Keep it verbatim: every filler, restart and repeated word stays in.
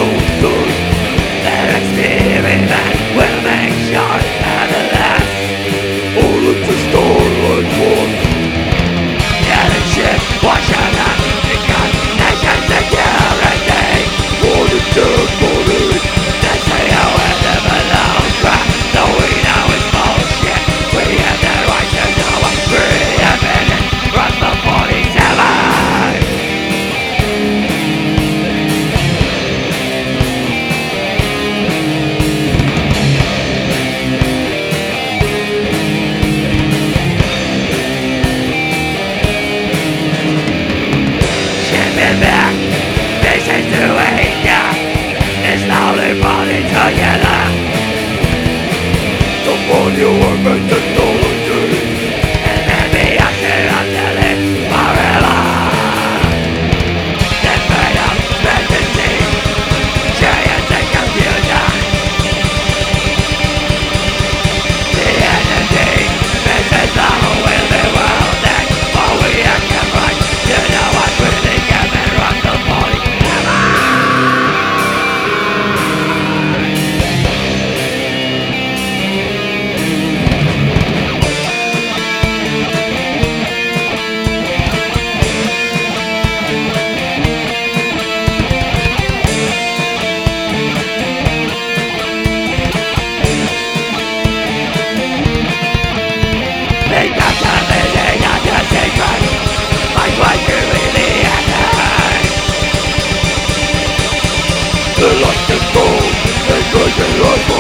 You were meant to know the truth, and then be acted until it's forever. The fate of fantasy, giants and confusion. The energy misses the will be world, and all we have can right to know what really can be run the body ever. The light is gold, the good and